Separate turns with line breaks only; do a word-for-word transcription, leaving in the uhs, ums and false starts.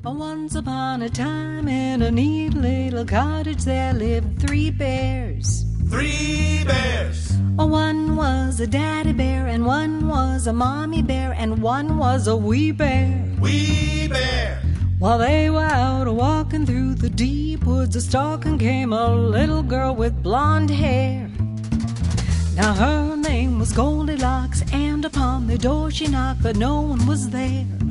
Once upon a time in a neat little cottage there lived three bears.
Three bears.
One was a daddy bear, and one was a mommy bear, and one was a wee bear.
Wee bear.
While they were out walking through the deep woods, a stalking came a little girl with blonde hair. Now her name was Goldilocks, and upon the door she knocked, but no one was there.